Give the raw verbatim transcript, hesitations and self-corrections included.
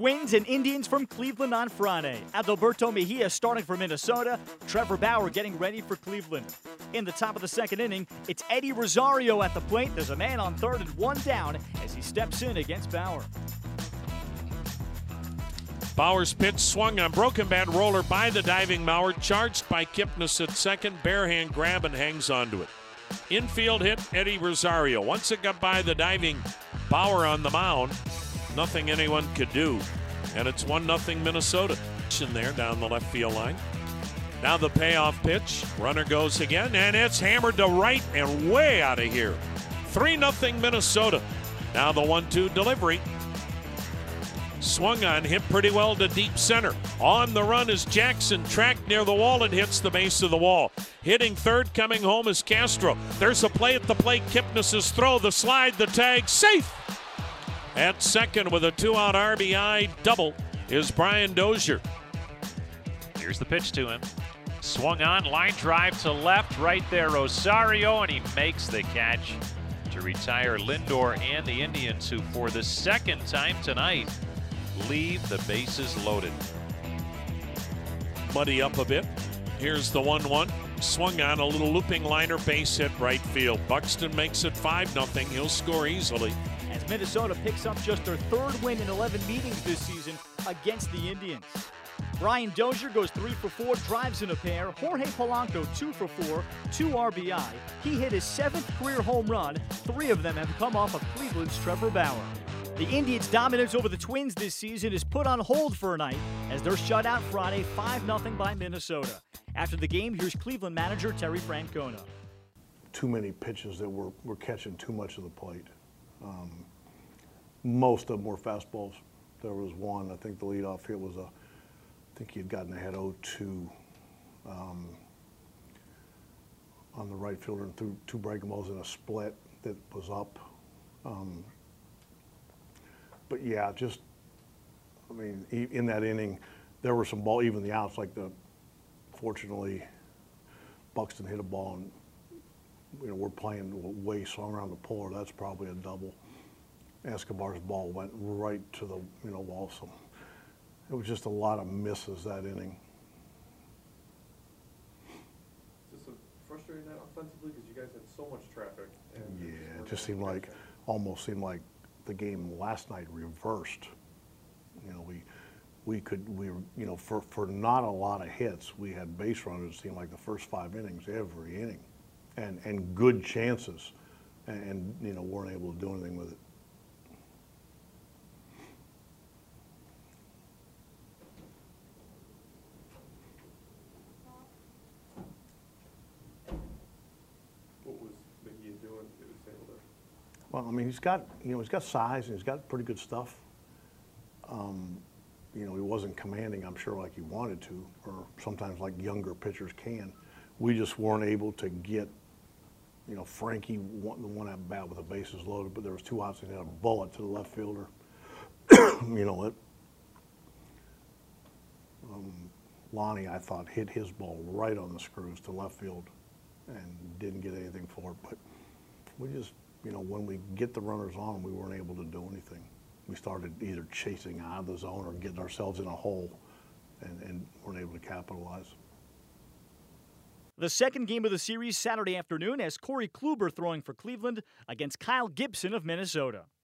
Twins and Indians from Cleveland on Friday. Adalberto Mejia starting for Minnesota. Trevor Bauer getting ready for Cleveland. In the top of the second inning, it's Eddie Rosario at the plate. There's a man on third and one down as he steps in against Bauer. Bauer's pitch swung on broken bat roller by the diving Mauer, charged by Kipnis at second, bare hand grab and hangs onto it. Infield hit Eddie Rosario. Once it got by the diving Bauer on the mound, nothing anyone could do. And it's one nothing Minnesota. In there down the left field line. Now the payoff pitch. Runner goes again, and it's hammered to right and way out of here. three nothing Minnesota. Now the one two delivery. Swung on, hit pretty well to deep center. On the run is Jackson, tracked near the wall and hits the base of the wall. Hitting third, coming home is Castro. There's a play at the plate. Kipnis' throw, the slide, the tag, safe! At second with a two-out R B I double is Brian Dozier. Here's the pitch to him. Swung on, line drive to left, right there Rosario, and he makes the catch to retire Lindor and the Indians, who for the second time tonight leave the bases loaded. Muddy up a bit. Here's the one one. Swung on, a little looping liner, base hit right field. Buxton makes it five nothing. He'll score easily. As Minnesota picks up just their third win in eleven meetings this season against the Indians. Brian Dozier goes three for four, drives in a pair. Jorge Polanco two for four, two R B I. He hit his seventh career home run. Three of them have come off of Cleveland's Trevor Bauer. The Indians' dominance over the Twins this season is put on hold for a night as they're shut out Friday five nothing by Minnesota. After the game, here's Cleveland manager Terry Francona. Too many pitches that were, were catching too much of the plate. Um, most of them were fastballs. There was one, I think the leadoff hit was a, I think he had gotten ahead oh two um, on the right fielder and threw two breaking balls in a split that was up. Um, but yeah, just, I mean, in that inning, there were some ball, even the outs, like the, fortunately, Buxton hit a ball and, you know, we're playing way swung around the puller. That's probably a double. Escobar's ball went right to the, you know, wall. So it was just a lot of misses that inning. Is this a frustrating night offensively because you guys had so much traffic? And yeah, it just seemed like, almost seemed like the game last night reversed. You know, we we could, we were, you know, for, for not a lot of hits, we had base runners, it seemed like the first five innings, every inning. And, and good chances, and, and, you know, weren't able to do anything with it. What was Mejia doing that was able to? Well, I mean, he's got, you know, he's got size and he's got pretty good stuff. Um, you know, he wasn't commanding, I'm sure, like he wanted to, or sometimes like younger pitchers can. We just weren't able to get, you know, Frankie won the one at bat with the bases loaded, but there was two outs and he had a bullet to the left fielder. You know, it, um, Lonnie, I thought, hit his ball right on the screws to left field and didn't get anything for it. But we just, you know, when we get the runners on, we weren't able to do anything. We started either chasing out of the zone or getting ourselves in a hole and, and weren't able to capitalize. The second game of the series Saturday afternoon has Corey Kluber throwing for Cleveland against Kyle Gibson of Minnesota.